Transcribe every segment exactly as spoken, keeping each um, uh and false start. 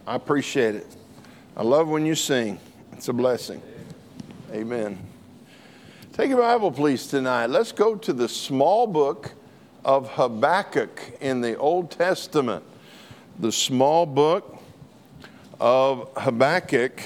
I appreciate it. I love when you sing. It's a blessing. Amen. Take your Bible, please, tonight. Let's go to the small book of Habakkuk in the Old Testament. The small book of Habakkuk.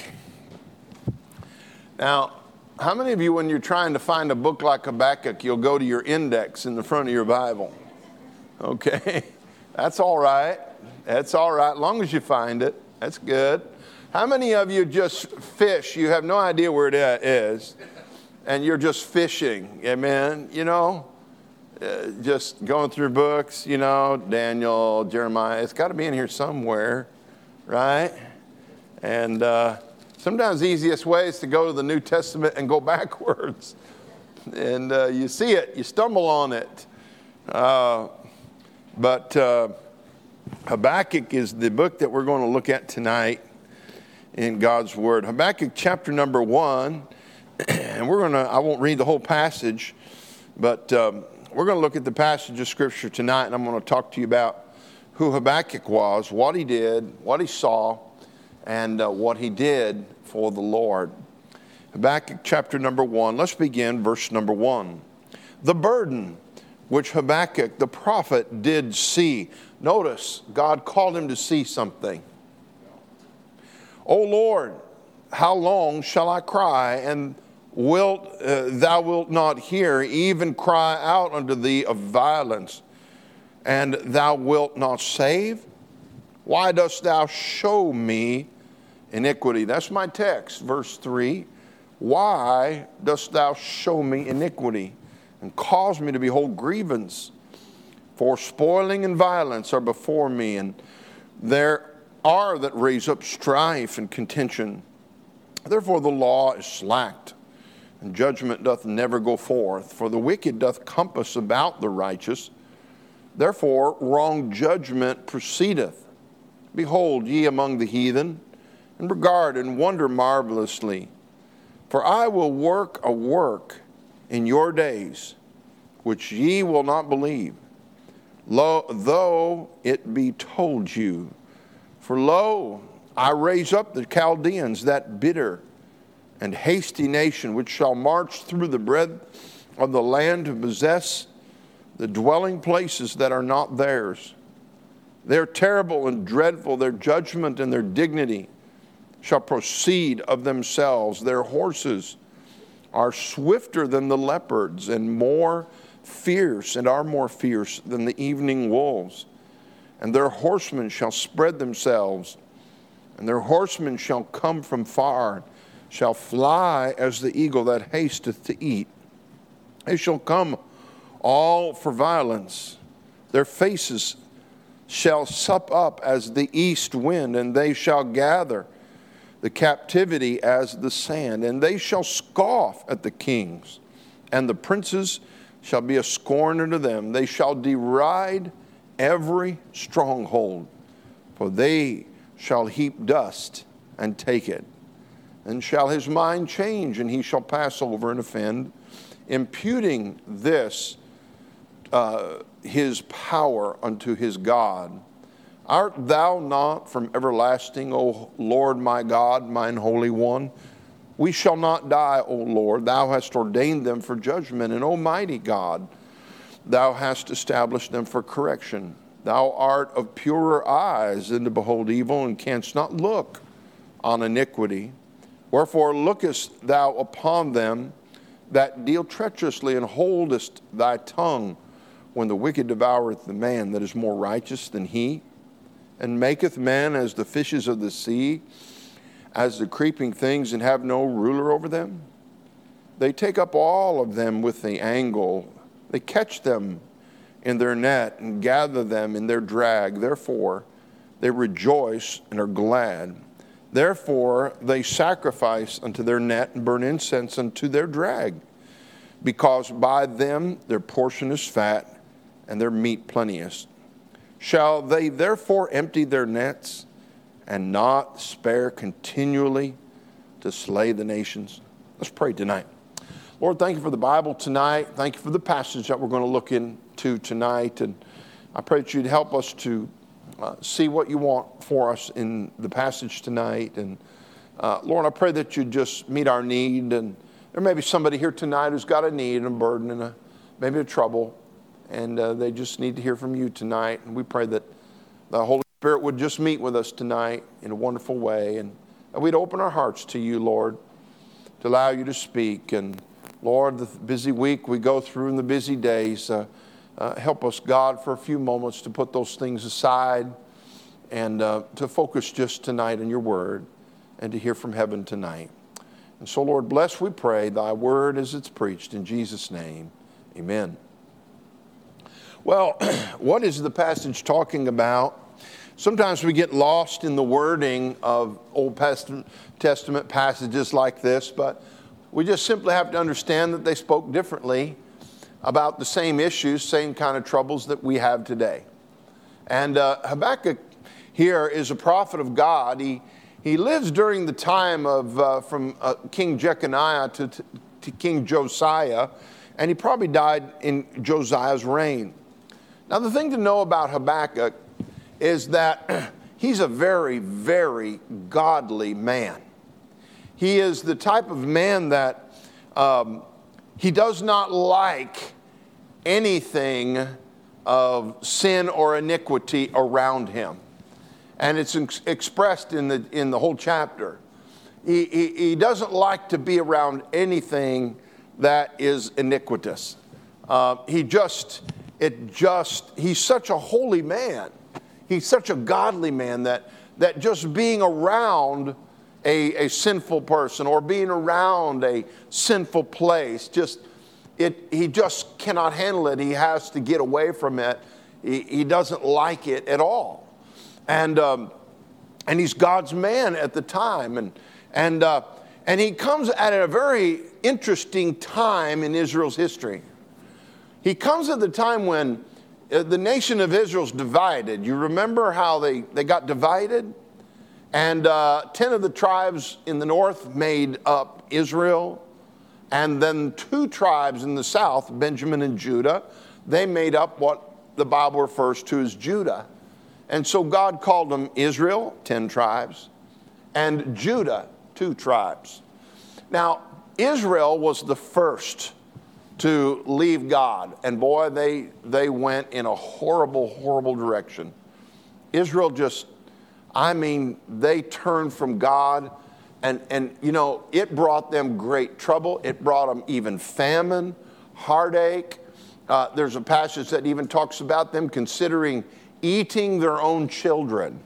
Now, how many of you, when you're trying to find a book like Habakkuk, you'll go to your index in the front of your Bible? Okay, that's all right. That's all right, as long as you find it. That's good. How many of you just fish? You have no idea where it is, and you're just fishing. Amen. You know, uh, just going through books, you know, Daniel, Jeremiah. It's got to be in here somewhere, right? And uh, sometimes the easiest way is to go to the New Testament and go backwards. And uh, you see it, you stumble on it. Uh, but uh, Habakkuk is the book that we're going to look at tonight in God's Word. Habakkuk chapter number one, and we're going to, I won't read the whole passage, but um, we're going to look at the passage of Scripture tonight, and I'm going to talk to you about who Habakkuk was, what he did, what he saw, and uh, what he did for the Lord. Habakkuk chapter number one, let's begin verse number one. The burden which Habakkuk the prophet did see. Notice, God called him to see something. O Lord, how long shall I cry, and wilt uh, thou wilt not hear, even cry out unto thee of violence, and thou wilt not save? Why dost thou show me iniquity? That's my text, verse three. Why dost thou show me iniquity, and cause me to behold grievance? For spoiling and violence are before me, and there are that raise up strife and contention. Therefore the law is slacked, and judgment doth never go forth. For the wicked doth compass about the righteous. Therefore wrong judgment proceedeth. Behold ye among the heathen, and regard and wonder marvelously. For I will work a work in your days, which ye will not believe, lo, though it be told you. For lo, I raise up the Chaldeans, that bitter and hasty nation, which shall march through the breadth of the land to possess the dwelling places that are not theirs. They're terrible and dreadful, their judgment and their dignity shall proceed of themselves. Their horses are swifter than the leopards, and more fierce, and are more fierce than the evening wolves. And their horsemen shall spread themselves, and their horsemen shall come from far, shall fly as the eagle that hasteth to eat. They shall come all for violence. Their faces shall sup up as the east wind, and they shall gather the captivity as the sand. And they shall scoff at the kings, and the princes shall be a scorn unto them. They shall deride every stronghold, for they shall heap dust and take it. And shall his mind change, and he shall pass over and offend, imputing this uh, his power unto his God. Art thou not from everlasting, O Lord my God, mine Holy One? We shall not die, O Lord. Thou hast ordained them for judgment, and Almighty God, thou hast established them for correction. Thou art of purer eyes than to behold evil, and canst not look on iniquity. Wherefore lookest thou upon them that deal treacherously, and holdest thy tongue when the wicked devoureth the man that is more righteous than he, and maketh man as the fishes of the sea, as the creeping things, and have no ruler over them? They take up all of them with the angle. They catch them in their net, and gather them in their drag. Therefore they rejoice and are glad. Therefore they sacrifice unto their net, and burn incense unto their drag. Because by them their portion is fat, and their meat plenteous. Shall they therefore empty their nets, and not spare continually to slay the nations? Let's pray tonight. Lord, thank you for the Bible tonight. Thank you for the passage that we're going to look into tonight. And I pray that you'd help us to uh, see what you want for us in the passage tonight. And uh, Lord, I pray that you just meet our need. And there may be somebody here tonight who's got a need and a burden and a, maybe a trouble. And uh, they just need to hear from you tonight. And we pray that the Holy Spirit would just meet with us tonight in a wonderful way. And that we'd open our hearts to you, Lord, to allow you to speak. And Lord, the busy week we go through and the busy days, uh, uh, help us, God, for a few moments to put those things aside and uh, to focus just tonight on your word and to hear from heaven tonight. And so, Lord, bless, we pray, thy word as it's preached. In Jesus' name, amen. Well, what is the passage talking about? Sometimes we get lost in the wording of Old Testament passages like this, but we just simply have to understand that they spoke differently about the same issues, same kind of troubles that we have today. And uh, Habakkuk here is a prophet of God. He, he lives during the time of uh, from uh, King Jeconiah to, to, to King Josiah, and he probably died in Josiah's reign. Now, the thing to know about Habakkuk is that he's a very, very godly man. He is the type of man that um, he does not like anything of sin or iniquity around him. And it's ex- expressed in the in the whole chapter. He, he, he doesn't like to be around anything that is iniquitous. Uh, he just, it just, he's such a holy man. He's such a godly man that, that just being around a, a sinful person or being around a sinful place, just it he just cannot handle it. He has to get away from it. He, he doesn't like it at all. And um, and he's God's man at the time. And and uh, and he comes at a very interesting time in Israel's history. He comes at the time when the nation of Israel's divided. You remember how they, they got divided? And uh, ten of the tribes in the north made up Israel. And then two tribes in the south, Benjamin and Judah, they made up what the Bible refers to as Judah. And so God called them Israel, ten tribes, and Judah, two tribes. Now, Israel was the first to leave God. And boy, they they went in a horrible, horrible direction. Israel just, I mean, they turned from God. And, and you know, it brought them great trouble. It brought them even famine, heartache. Uh, there's a passage that even talks about them considering eating their own children.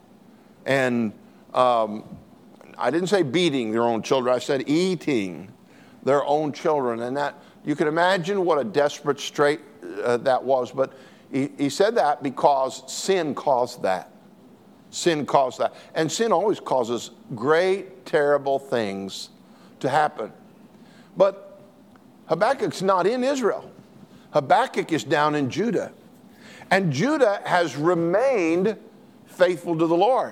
And um, I didn't say beating their own children. I said eating their own children. And that, you can imagine what a desperate strait uh, that was. But he, he said that because sin caused that. Sin caused that. And sin always causes great, terrible things to happen. But Habakkuk's not in Israel. Habakkuk is down in Judah. And Judah has remained faithful to the Lord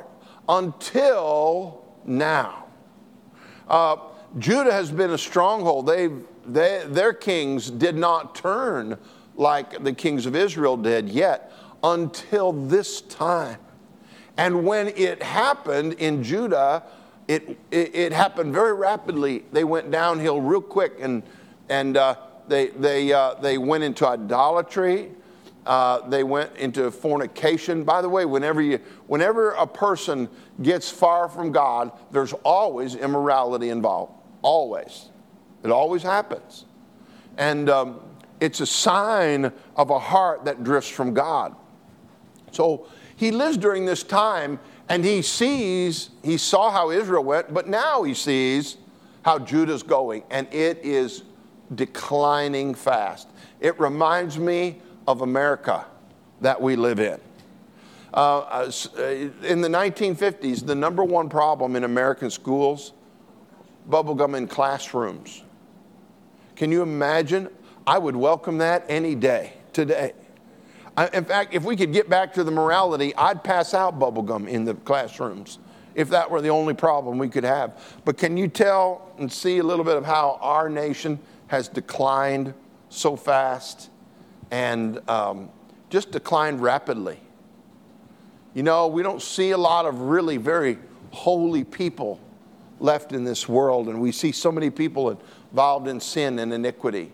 until now. Uh, Judah has been a stronghold. They've, they, their kings did not turn like the kings of Israel did yet until this time. And when it happened in Judah, it, it, it happened very rapidly. They went downhill real quick, and, and uh, they, they, uh, they went into idolatry. Uh, they went into fornication. By the way, whenever, you, whenever a person gets far from God, there's always immorality involved. Always. It always happens. And um, it's a sign of a heart that drifts from God. So he lives during this time, and he sees, he saw how Israel went, but now he sees how Judah's going, and it is declining fast. It reminds me of America that we live in. Uh, in the nineteen fifties, the number one problem in American schools, bubblegum in classrooms. Can you imagine? I would welcome that any day today. I, in fact, if we could get back to the morality, I'd pass out bubblegum in the classrooms if that were the only problem we could have. But can you tell and see a little bit of how our nation has declined so fast and um, just declined rapidly? You know, we don't see a lot of really very holy people left in this world, and we see so many people involved in sin and iniquity.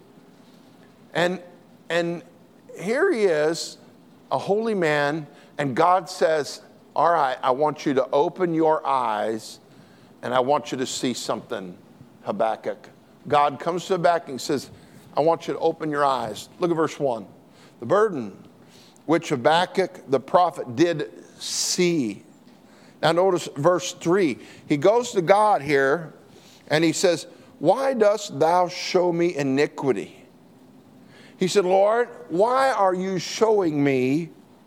And, and here he is, a holy man, and God says, all right, I want you to open your eyes, and I want you to see something, Habakkuk. God comes to Habakkuk and says, I want you to open your eyes. Look at verse one. The burden which Habakkuk the prophet did see. Now notice verse three. He goes to God here and he says, why dost thou show me iniquity? He said, Lord, why are you showing me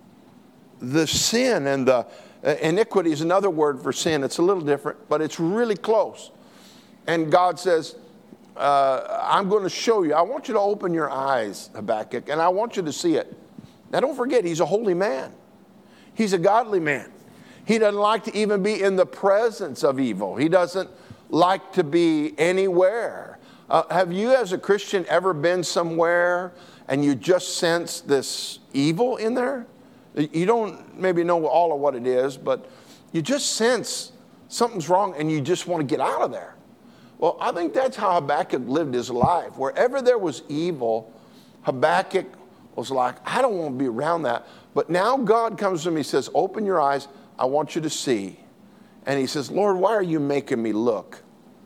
the sin? And the uh, iniquity is another word for sin. It's a little different, but it's really close. And God says, uh, I'm going to show you. I want you to open your eyes, Habakkuk, and I want you to see it. Now don't forget, he's a holy man. He's a godly man. He doesn't like to even be in the presence of evil. He doesn't like to be anywhere. Uh, have you as a Christian ever been somewhere and you just sense this evil in there? You don't maybe know all of what it is, but you just sense something's wrong and you just want to get out of there. Well, I think that's how Habakkuk lived his life. Wherever there was evil, Habakkuk was like, I don't want to be around that. But now God comes to him, he says, open your eyes, I want you to see. And he says, Lord, why are you making me look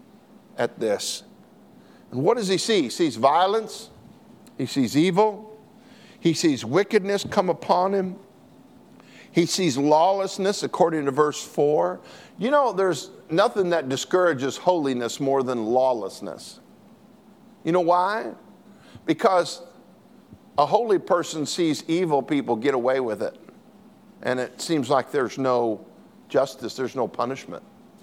at this? And what does he see? He sees violence. He sees evil. He sees wickedness come upon him. He sees lawlessness, according to verse four. You know, there's nothing that discourages holiness more than lawlessness. You know why? Because a holy person sees evil people get away with it. And it seems like there's no justice, there's no punishment.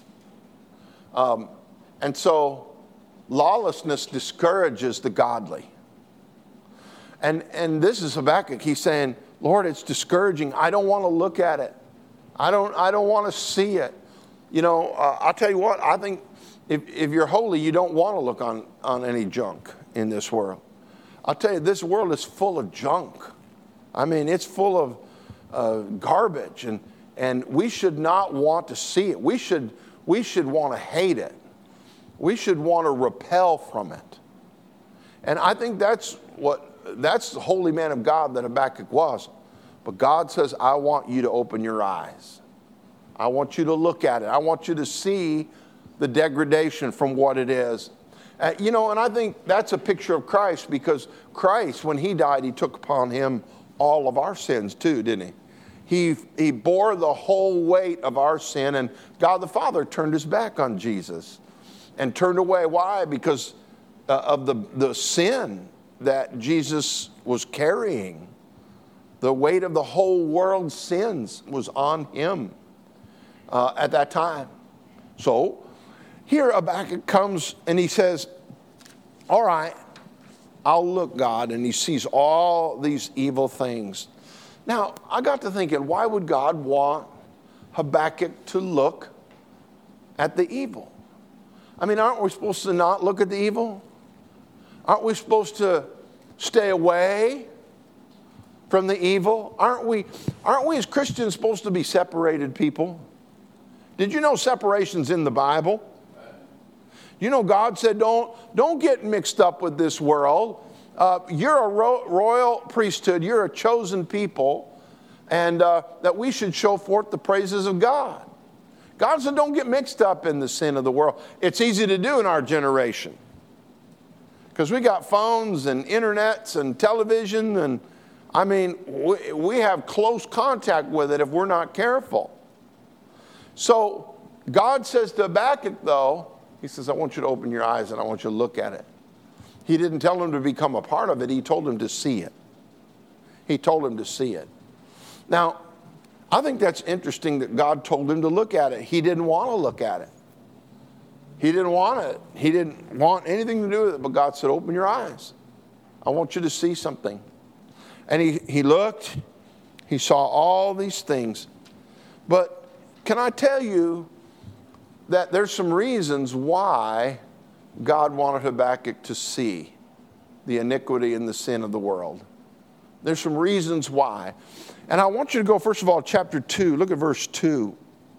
Um, and so lawlessness discourages the godly. And, and this is Habakkuk. He's saying, Lord, it's discouraging. I don't want to look at it. I don't, I don't want to see it. You know, uh, I'll tell you what, I think if, if you're holy, you don't want to look on, on any junk in this world. I'll tell you, this world is full of junk. I mean, it's full of uh, garbage, and, and we should not want to see it. We should, we should want to hate it. We should want to repel from it. And I think that's what, that's the holy man of God that Habakkuk was. But God says, I want you to open your eyes. I want you to look at it. I want you to see the degradation from what it is. Uh, you know, and I think that's a picture of Christ, because Christ, when he died, he took upon him all of our sins too, didn't he? He, he bore the whole weight of our sin, and God the Father turned his back on Jesus and turned away. Why? Because uh, of the, the sin that Jesus was carrying. The weight of the whole world's sins was on him uh, at that time. So here Habakkuk comes and he says, all right, I'll look, God. And he sees all these evil things. Now, I got to thinking, why would God want Habakkuk to look at the evil? I mean, aren't we supposed to not look at the evil? Aren't we supposed to stay away from the evil? Aren't we, aren't we as Christians supposed to be separated people? Did you know separation's in the Bible? You know, God said, don't, don't get mixed up with this world. Uh, you're a ro- royal priesthood. You're a chosen people. And uh, that we should show forth the praises of God. God said, don't get mixed up in the sin of the world. It's easy to do in our generation, because we got phones and internets and television. And I mean, we, we have close contact with it if we're not careful. So God says to Habakkuk, though, he says, I want you to open your eyes and I want you to look at it. He didn't tell him to become a part of it. He told him to see it. He told him to see it. Now, I think that's interesting that God told him to look at it. He didn't want to look at it. He didn't want it. He didn't want anything to do with it. But God said, open your eyes. I want you to see something. And he, he looked. He saw all these things. But can I tell you that there's some reasons why God wanted Habakkuk to see the iniquity and the sin of the world. There's some reasons why. And I want you to go, first of all, chapter two. Look at verse two.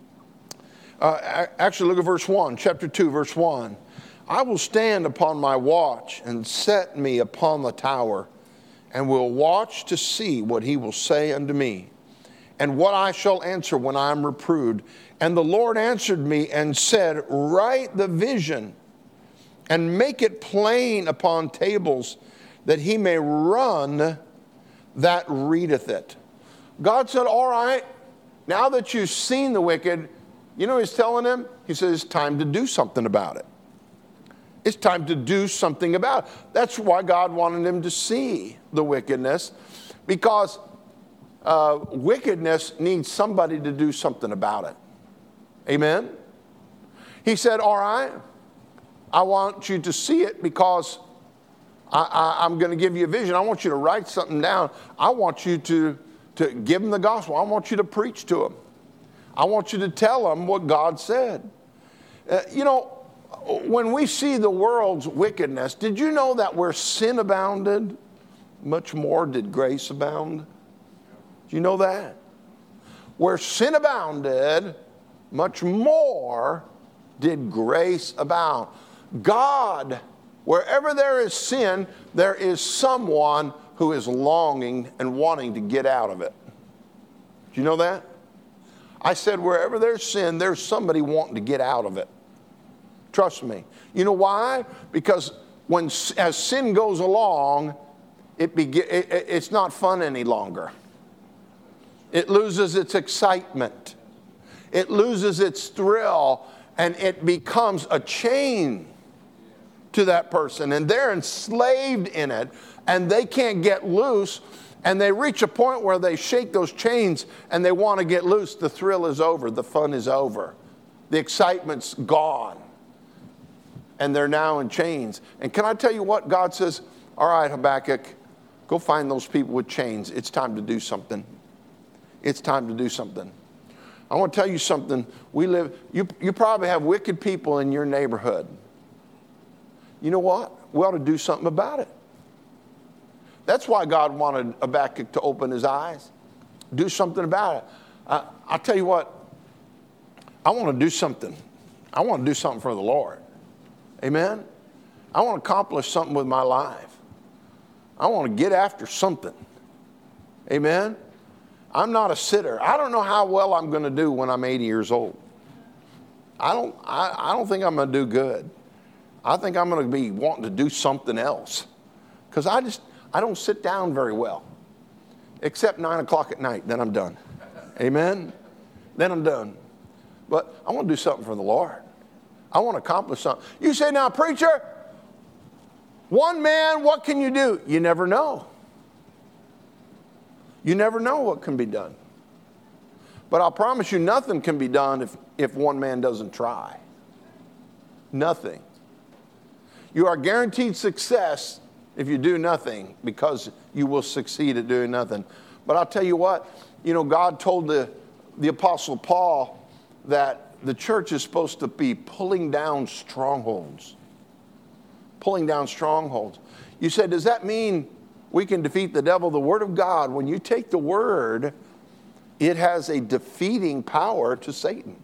Uh, actually, look at verse one. Chapter two, verse one. I will stand upon my watch and set me upon the tower, and will watch to see what he will say unto me, and what I shall answer when I am reproved. And the Lord answered me and said, write the vision and make it plain upon tables, that he may run that readeth it. God said, all right, now that you've seen the wicked, you know what he's telling him? He says, it's time to do something about it. It's time to do something about it. That's why God wanted him to see the wickedness, because uh, wickedness needs somebody to do something about it. Amen? He said, all right, I want you to see it because I, I, I'm going to give you a vision. I want you to write something down. I want you to, to give them the gospel. I want you to preach to them. I want you to tell them what God said. Uh, you know, when we see the world's wickedness, did you know that where sin abounded, much more did grace abound? Do you know that? Where sin abounded, much more did grace abound. God, wherever there is sin, there is someone who is longing and wanting to get out of it. Do you know that? I said wherever there's sin, there's somebody wanting to get out of it. Trust me. You know why? Because when as sin goes along, it, be, it it's not fun any longer. It loses its excitement. It loses its thrill, and it becomes a chain to that person, and they're enslaved in it, and they can't get loose, and they reach a point where they shake those chains and they want to get loose. The thrill is over. The fun is over. The excitement's gone. And they're now in chains. And can I tell you what? God says, all right, Habakkuk, go find those people with chains. It's time to do something. It's time to do something. I want to tell you something. We live, you, you probably have wicked people in your neighborhood. You know what? We ought to do something about it. That's why God wanted Habakkuk to open his eyes. Do something about it. Uh, I'll tell you what. I want to do something. I want to do something for the Lord. Amen? I want to accomplish something with my life. I want to get after something. Amen? I'm not a sitter. I don't know how well I'm going to do when I'm eighty years old. I don't, I, I don't think I'm going to do good. I think I'm going to be wanting to do something else. Because I just, I don't sit down very well. Except nine o'clock at night, then I'm done. Amen? Then I'm done. But I want to do something for the Lord. I want to accomplish something. You say, now, preacher, one man, what can you do? You never know. You never know what can be done. But I'll promise you nothing can be done if, if one man doesn't try. Nothing. You are guaranteed success if you do nothing, because you will succeed at doing nothing. But I'll tell you what, you know, God told the, the Apostle Paul that the church is supposed to be pulling down strongholds. Pulling down strongholds. You said, does that mean we can defeat the devil? The Word of God, when you take the Word, it has a defeating power to Satan.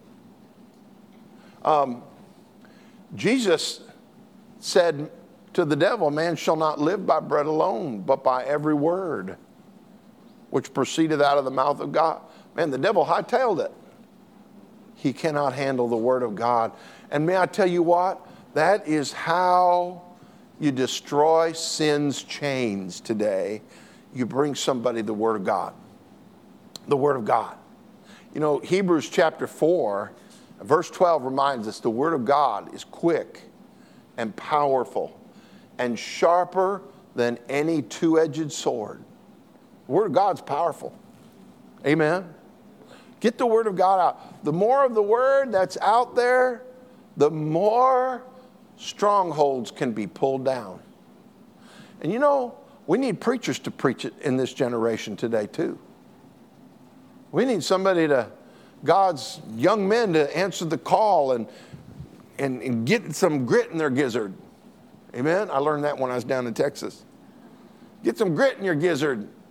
Um, Jesus said to the devil, man shall not live by bread alone, but by every word which proceedeth out of the mouth of God. Man, the devil hightailed it. He cannot handle the Word of God. And may I tell you what? That is how you destroy sin's chains today. You bring somebody the Word of God. The Word of God. You know, Hebrews chapter four, verse twelve reminds us the Word of God is quick and powerful and sharper than any two-edged sword. The Word of God's powerful. Amen? Get the Word of God out. The more of the Word that's out there, the more strongholds can be pulled down. And you know, we need preachers to preach it in this generation today too. We need somebody to, God's young men to answer the call and, and, and get some grit in their gizzard. Amen? I learned that when I was down in Texas. Get some grit in your gizzard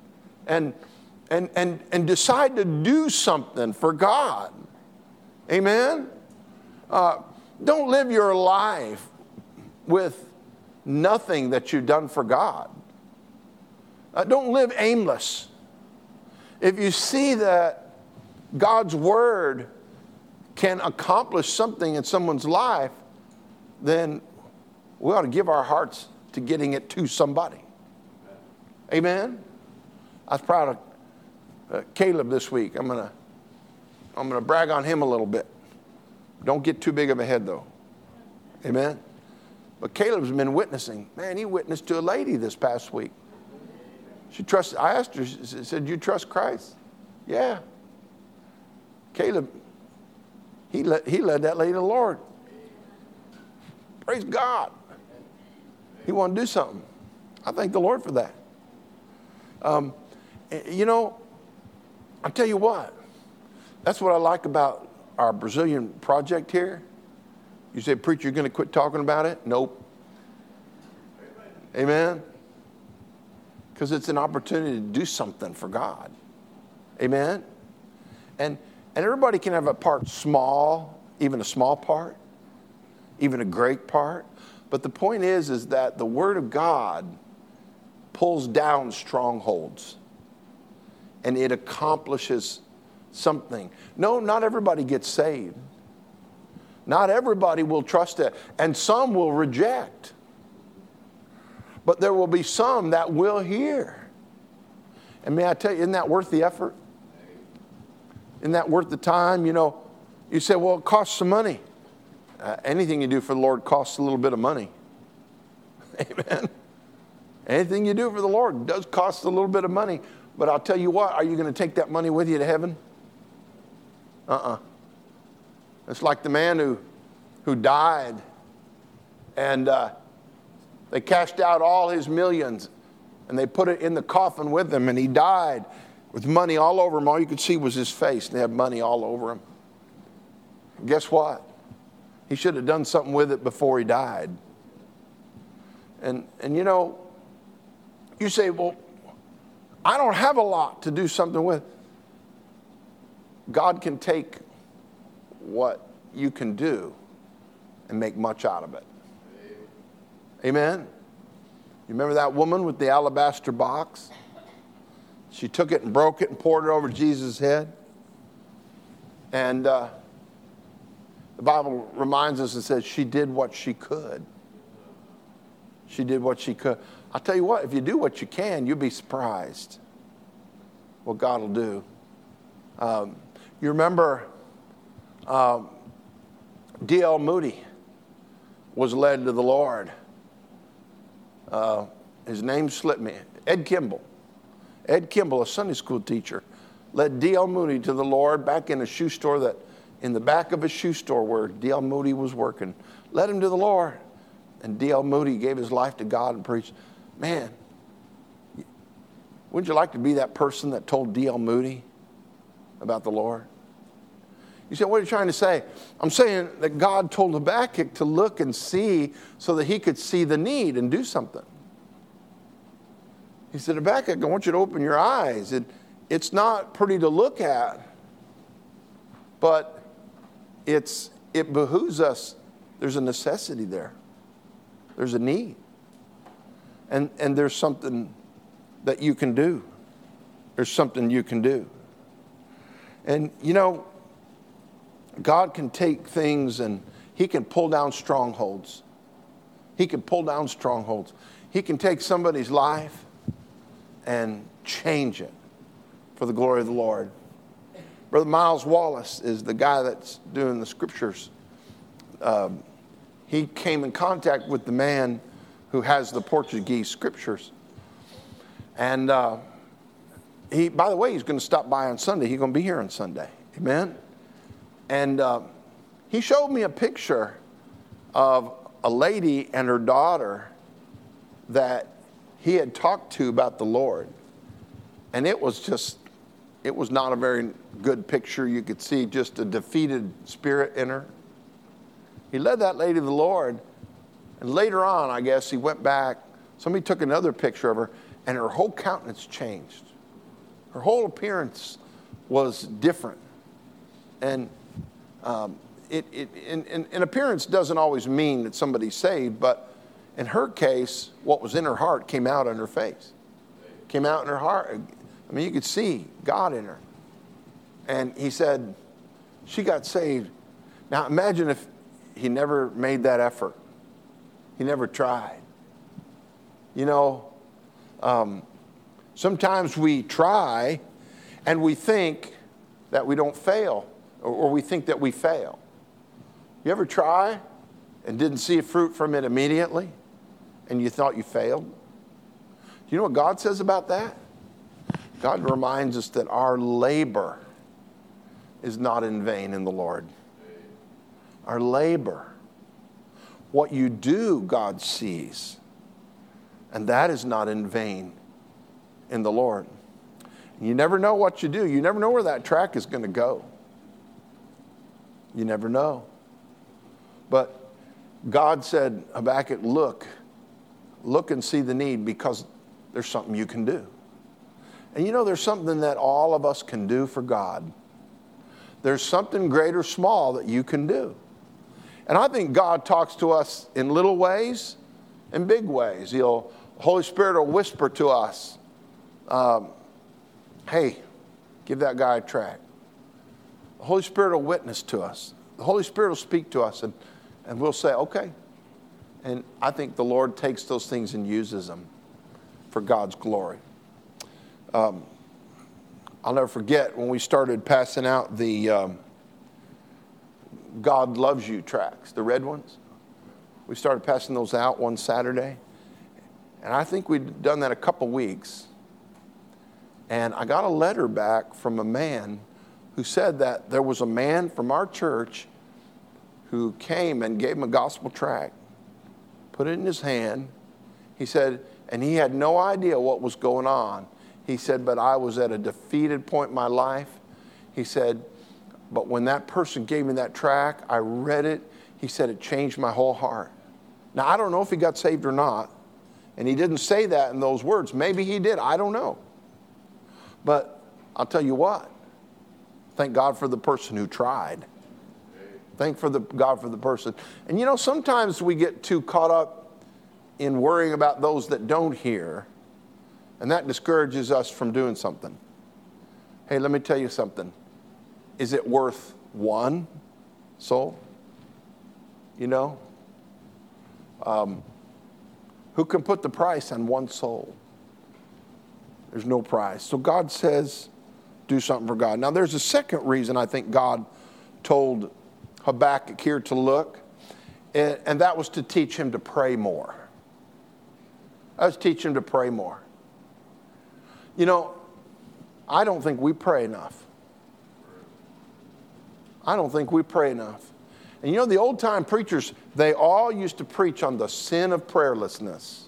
and, and, and, and decide to do something for God. Amen? Uh, don't live your life with nothing that you've done for God. Uh, don't live aimless. If you see that God's word can accomplish something in someone's life, then we ought to give our hearts to getting it to somebody. Amen? I was proud of uh, Caleb this week. I'm gonna, I'm gonna brag on him a little bit. Don't get too big of a head though. Amen? But Caleb's been witnessing. Man, he witnessed to a lady this past week. She trusted. I asked her, she said, "You trust Christ?" Yeah. Caleb, he led, he led that lady to the Lord. Praise God. He wanted to do something. I thank the Lord for that. Um, you know, I'll tell you what. That's what I like about our Brazilian project here. You say, "Preacher, you're going to quit talking about it?" Nope. Amen. Because it's an opportunity to do something for God. Amen. And and everybody can have a part small, even a small part, even a great part. But the point is, is that the Word of God pulls down strongholds. And it accomplishes something. No, not everybody gets saved. Not everybody will trust it. And some will reject. But there will be some that will hear. And may I tell you, isn't that worth the effort? Isn't that worth the time? You know, you say, well, it costs some money. Uh, anything you do for the Lord costs a little bit of money. Amen. Anything you do for the Lord does cost a little bit of money. But I'll tell you what, are you going to take that money with you to heaven? Uh-uh. It's like the man who, who died and uh, they cashed out all his millions and they put it in the coffin with him, and he died with money all over him. All you could see was his face, and they had money all over him. And guess what? He should have done something with it before he died. And, and you know, you say, well, I don't have a lot to do something with. God can take what you can do and make much out of it. Amen? You remember that woman with the alabaster box? She took it and broke it and poured it over Jesus' head. And uh, the Bible reminds us and says she did what she could. She did what she could. I'll tell you what, if you do what you can, you'll be surprised what God will do. Um, you remember um, D L Moody was led to the Lord. Uh, his name slipped me. Ed Kimball. Ed Kimball, a Sunday school teacher, led D L Moody to the Lord back in a shoe store that, in the back of a shoe store where D L Moody was working. Led him to the Lord. And D L Moody gave his life to God and preached. Man, wouldn't you like to be that person that told D L Moody about the Lord? You say, what are you trying to say? I'm saying that God told Habakkuk to look and see so that he could see the need and do something. He said, Habakkuk, I want you to open your eyes. It, it's not pretty to look at, but it's it behooves us. There's a necessity there. There's a need. And, and there's something that you can do. There's something you can do. And, you know, God can take things and he can pull down strongholds. He can pull down strongholds. He can take somebody's life and change it for the glory of the Lord. Brother Miles Wallace is the guy that's doing the scriptures. Um, he came in contact with the man who has the Portuguese scriptures. And uh, he, by the way, he's going to stop by on Sunday. He's going to be here on Sunday. Amen? And uh, he showed me a picture of a lady and her daughter that he had talked to about the Lord. And it was just, it was not a very good picture. You could see just a defeated spirit in her. He led that lady to the Lord. And later on, I guess, he went back. Somebody took another picture of her, and her whole countenance changed. Her whole appearance was different. And um, it, it, in, in, in appearance doesn't always mean that somebody's saved, but in her case, what was in her heart came out on her face. Came out in her heart. I mean, you could see God in her. And he said, she got saved. Now imagine if he never made that effort. He never tried. You know, um, sometimes we try and we think that we don't fail, or, or we think that we fail. You ever try and didn't see a fruit from it immediately and you thought you failed? Do you know what God says about that? God reminds us that our labor is not in vain in the Lord. Our labor. What you do, God sees. And that is not in vain in the Lord. You never know what you do. You never know where that track is going to go. You never know. But God said, Habakkuk, look. Look and see the need, because there's something you can do. And you know, there's something that all of us can do for God. There's something great or small that you can do. And I think God talks to us in little ways and big ways. He'll, the Holy Spirit will whisper to us, um, hey, give that guy a tract. The Holy Spirit will witness to us. The Holy Spirit will speak to us, and, and we'll say, okay. And I think the Lord takes those things and uses them for God's glory. Um, I'll never forget when we started passing out the um, God Loves You tracts, the red ones. We started passing those out one Saturday. And I think we'd done that a couple weeks. And I got a letter back from a man who said that there was a man from our church who came and gave him a gospel tract, put it in his hand. He said, and he had no idea what was going on. He said, but I was at a defeated point in my life. He said, but when that person gave me that tract, I read it. He said, it changed my whole heart. Now, I don't know if he got saved or not. And he didn't say that in those words. Maybe he did. I don't know. But I'll tell you what. Thank God for the person who tried. Thank for the God for the person. And you know, sometimes we get too caught up in worrying about those that don't hear. And that discourages us from doing something. Hey, let me tell you something. Is it worth one soul? You know? Um, who can put the price on one soul? There's no price. So God says, do something for God. Now, there's a second reason I think God told Habakkuk here to look, and, and that was to teach him to pray more. That was to teach him to pray more. You know, I don't think we pray enough. I don't think we pray enough. And you know, the old-time preachers, they all used to preach on the sin of prayerlessness.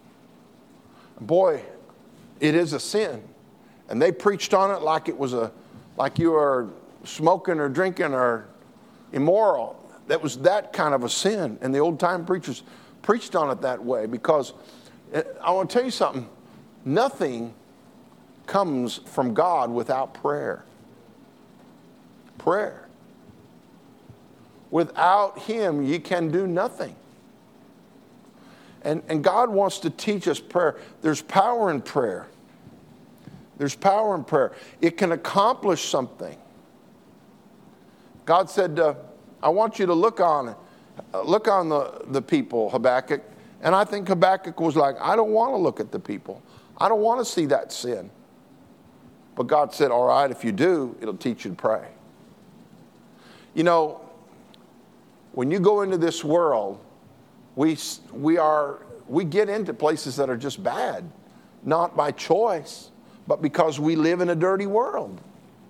Boy, it is a sin. And they preached on it like it was a, like you were smoking or drinking or immoral. That was that kind of a sin. And the old-time preachers preached on it that way because, I want to tell you something, nothing comes from God without prayer. Prayer. Without him, you can do nothing. And, and God wants to teach us prayer. There's power in prayer. There's power in prayer. It can accomplish something. God said, uh, I want you to look on, uh, look on the, the people, Habakkuk. And I think Habakkuk was like, I don't want to look at the people. I don't want to see that sin. But God said, all right, if you do, it'll teach you to pray. You know, when you go into this world, we, we, are, we get into places that are just bad, not by choice, but because we live in a dirty world.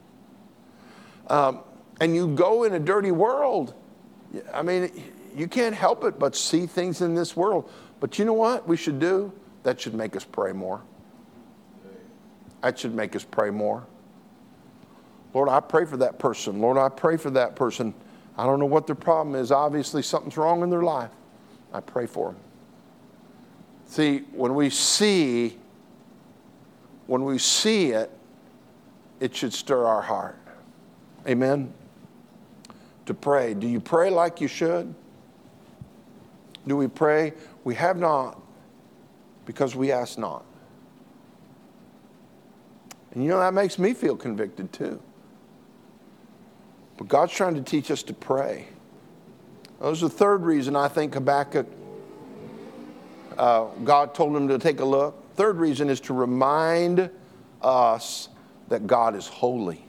Um, and you go in a dirty world, I mean, you can't help it but see things in this world. But you know what we should do? That should make us pray more. That should make us pray more. Lord, I pray for that person. Lord, I pray for that person. I don't know what their problem is. Obviously, something's wrong in their life. I pray for them. See, when we see, when we see it, it should stir our heart. Amen? To pray. Do you pray like you should? Do we pray? We have not because we ask not. And you know, that makes me feel convicted too. But God's trying to teach us to pray. There's the third reason I think Habakkuk, uh, God told him to take a look. Third reason is to remind us that God is holy.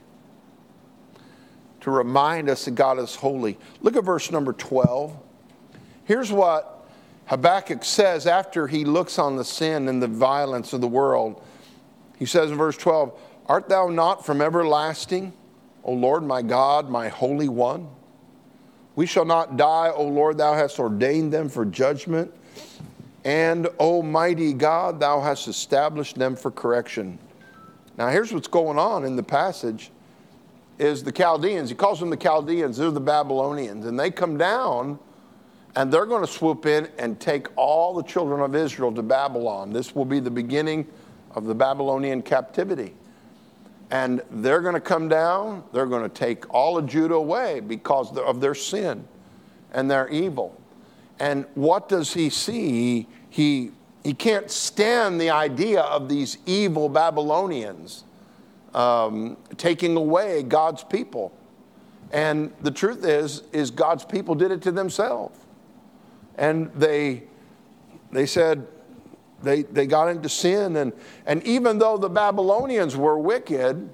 To remind us that God is holy. Look at verse number twelve. Here's what Habakkuk says after he looks on the sin and the violence of the world. He says in verse twelve, "Art thou not from everlasting, O Lord my God, my Holy One? We shall not die, O Lord, thou hast ordained them for judgment. And, O mighty God, thou hast established them for correction." Now here's what's going on in the passage, is the Chaldeans, he calls them the Chaldeans, they're the Babylonians, and they come down and they're going to swoop in and take all the children of Israel to Babylon. This will be the beginning of the Babylonian captivity. And they're going to come down, they're going to take all of Judah away because of their sin and their evil. And what does he see? He, he, he can't stand the idea of these evil Babylonians um, taking away God's people. And the truth is, is God's people did it to themselves. And they, they said, They, they got into sin, and, and even though the Babylonians were wicked,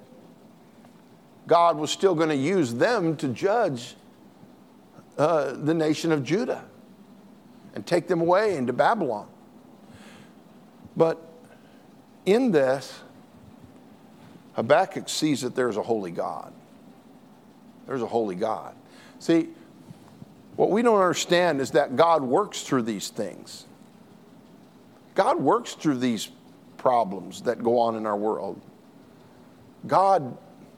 God was still going to use them to judge uh, the nation of Judah and take them away into Babylon. But in this, Habakkuk sees that there's a holy God. There's a holy God. See, what we don't understand is that God works through these things. God works through these problems that go on in our world. God,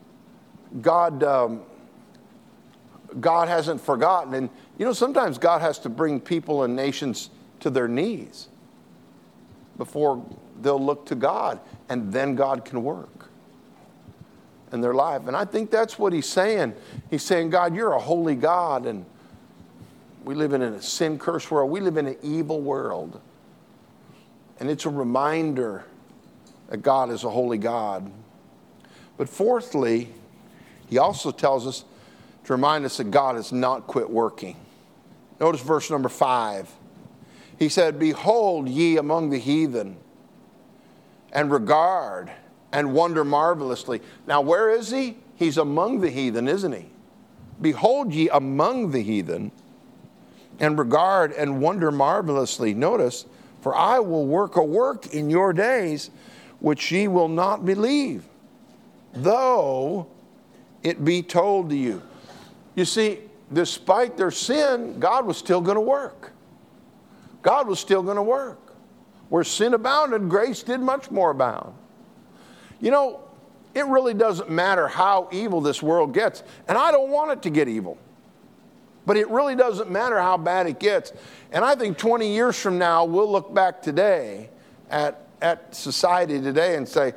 God, um, God hasn't forgotten. And, you know, sometimes God has to bring people and nations to their knees before they'll look to God, and then God can work in their life. And I think that's what he's saying. He's saying, God, you're a holy God, and we live in a sin-cursed world. We live in an evil world. And it's a reminder that God is a holy God. But fourthly, he also tells us to remind us that God has not quit working. Notice verse number five. He said, "Behold ye among the heathen, and regard and wonder marvelously." Now where is he? He's among the heathen, isn't he? "Behold ye among the heathen, and regard and wonder marvelously." Notice, "For I will work a work in your days which ye will not believe, though it be told to you." You see, despite their sin, God was still going to work. God was still going to work. Where sin abounded, grace did much more abound. You know, it really doesn't matter how evil this world gets, and I don't want it to get evil. But it really doesn't matter how bad it gets. And I think twenty years from now, we'll look back today at, at society today and say,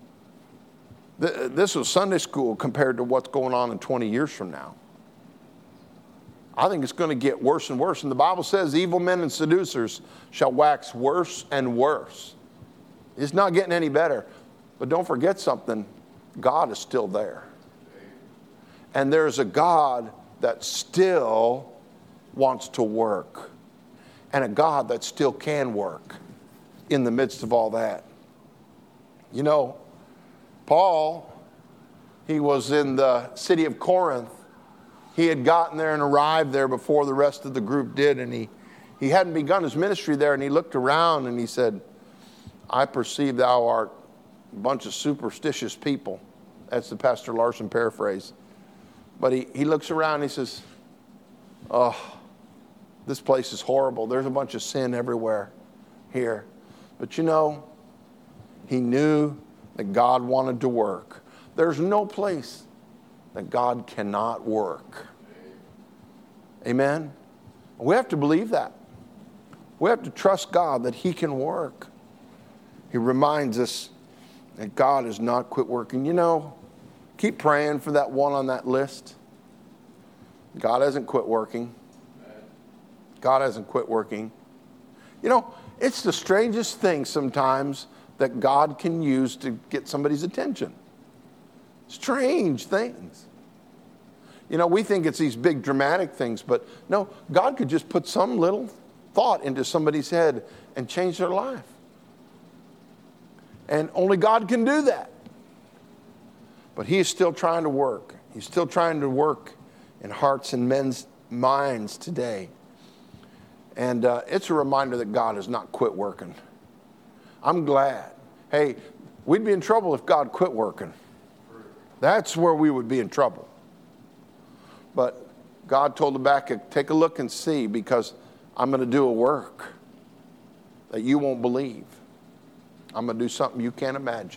this was Sunday school compared to what's going on in twenty years from now. I think it's going to get worse and worse. And the Bible says evil men and seducers shall wax worse and worse. It's not getting any better. But don't forget something. God is still there. And there's a God that still wants to work, and a God that still can work in the midst of all that. You know, Paul, he was in the city of Corinth. He had gotten there and arrived there before the rest of the group did, and he, he hadn't begun his ministry there, and he looked around and he said, "I perceive thou art a bunch of superstitious people." That's the Pastor Larson paraphrase. But he, he looks around and he says, "Oh, this place is horrible. There's a bunch of sin everywhere here." But you know, he knew that God wanted to work. There's no place that God cannot work. Amen? We have to believe that. We have to trust God that he can work. He reminds us that God has not quit working. You know, Keep praying for that one on that list. God hasn't quit working. God hasn't quit working. You know, it's the strangest thing sometimes that God can use to get somebody's attention. Strange things. You know, we think it's these big dramatic things, but no, God could just put some little thought into somebody's head and change their life. And only God can do that. But he is still trying to work. He's still trying to work in hearts and men's minds today. And uh, it's a reminder that God has not quit working. I'm glad. Hey, we'd be in trouble if God quit working. That's where we would be in trouble. But God told Habakkuk, take a look and see, because I'm going to do a work that you won't believe. I'm going to do something you can't imagine.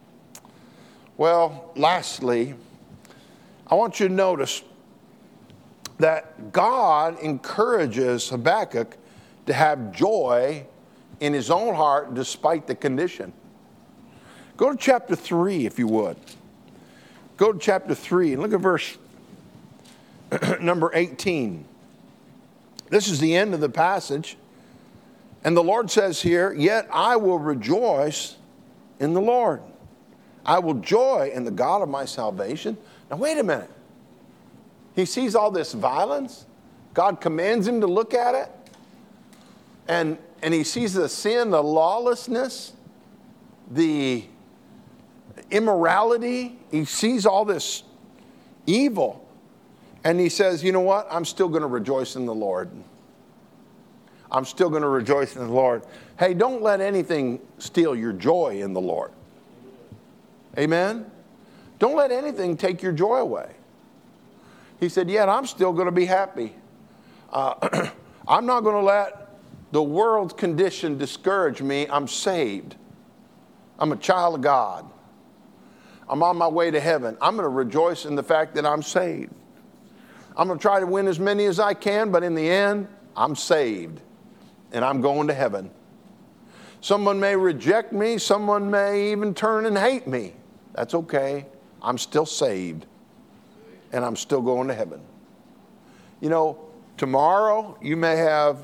Well, lastly, I want you to notice that God encourages Habakkuk to have joy in his own heart despite the condition. Go to chapter three, if you would. Go to chapter three and look at verse number eighteen. This is the end of the passage. And the Lord says here, yet I will rejoice in the Lord. I will joy in the God of my salvation. Now, wait a minute. He sees all this violence. God commands him to look at it. And, and he sees the sin, the lawlessness, the immorality. He sees all this evil. And he says, you know what? I'm still going to rejoice in the Lord. I'm still going to rejoice in the Lord. Hey, don't let anything steal your joy in the Lord. Amen? Don't let anything take your joy away. He said, yet I'm still going to be happy. Uh, I'm not going to let the world's condition discourage me. I'm saved. I'm a child of God. I'm on my way to heaven. I'm going to rejoice in the fact that I'm saved. I'm going to try to win as many as I can, but in the end, I'm saved. And I'm going to heaven. Someone may reject me. Someone may even turn and hate me. That's okay. I'm still saved. And I'm still going to heaven. You know, tomorrow you may have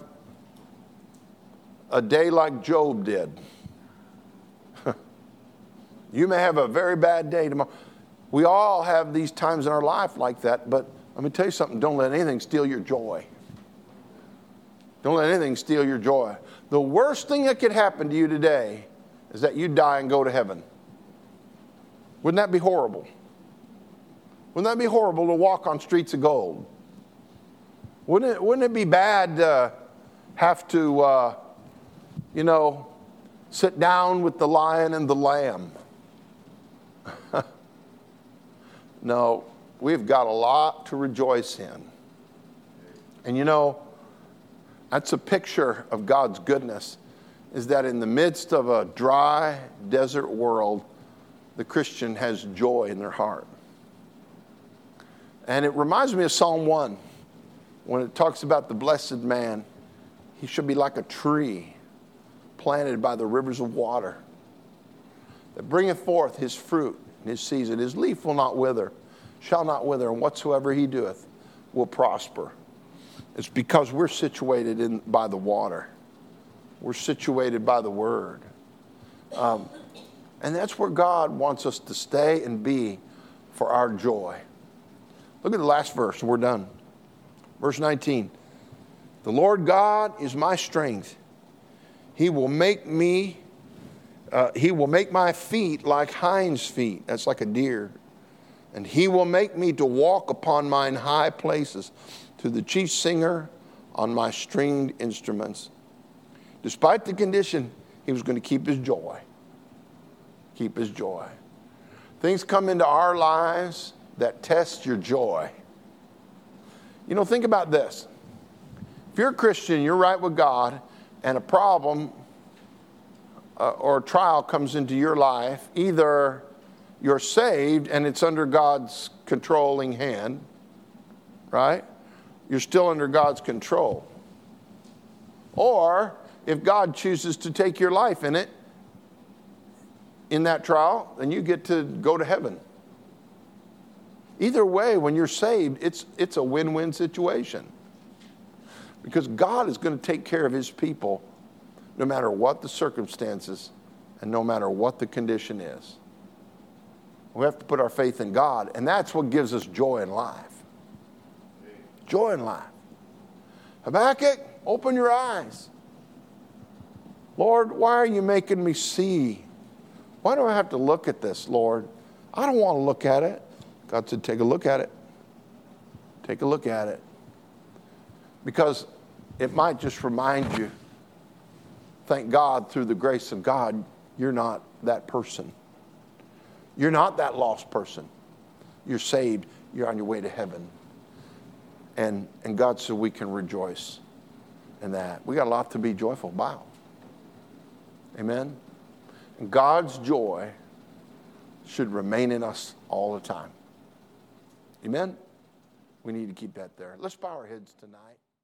a day like Job did. You may have a very bad day tomorrow. We all have these times in our life like that, but let me tell you something. Don't let anything steal your joy. Don't let anything steal your joy. The worst thing that could happen to you today is that you die and go to heaven. Wouldn't that be horrible? Wouldn't that be horrible to walk on streets of gold? Wouldn't it, wouldn't it be bad to have to, uh, you know, sit down with the lion and the lamb? No, we've got a lot to rejoice in. And you know, that's a picture of God's goodness, is that in the midst of a dry desert world, the Christian has joy in their heart. And it reminds me of Psalm one, when it talks about the blessed man. He should be like a tree planted by the rivers of water, that bringeth forth his fruit in his season. His leaf will not wither, shall not wither, and whatsoever he doeth will prosper. It's because we're situated in by the water. We're situated by the word. Um, and that's where God wants us to stay and be for our joy. Look at the last verse, and we're done. Verse nineteen. The Lord God is my strength. He will make me, uh, he will make my feet like hinds' feet. That's like a deer. And he will make me to walk upon mine high places. To the chief singer on my stringed instruments. Despite the condition, he was going to keep his joy. Keep his joy. Things come into our lives that test your joy. You know, think about this. If you're a Christian, you're right with God, and a problem uh, or a trial comes into your life, either you're saved and it's under God's controlling hand, right? You're still under God's control. Or if God chooses to take your life in it, in that trial, then you get to go to heaven. Either way, when you're saved, it's, it's a win-win situation. Because God is going to take care of his people no matter what the circumstances and no matter what the condition is. We have to put our faith in God, and that's what gives us joy in life. Joy in life. Habakkuk, open your eyes. Lord, why are you making me see? Why do I have to look at this, Lord? I don't want to look at it. God said, take a look at it. Take a look at it. Because it might just remind you, thank God, through the grace of God, you're not that person. You're not that lost person. You're saved. You're on your way to heaven. And, and God said we can rejoice in that. We got a lot to be joyful about. Amen? And God's joy should remain in us all the time. Amen? We need to keep that there. Let's bow our heads tonight.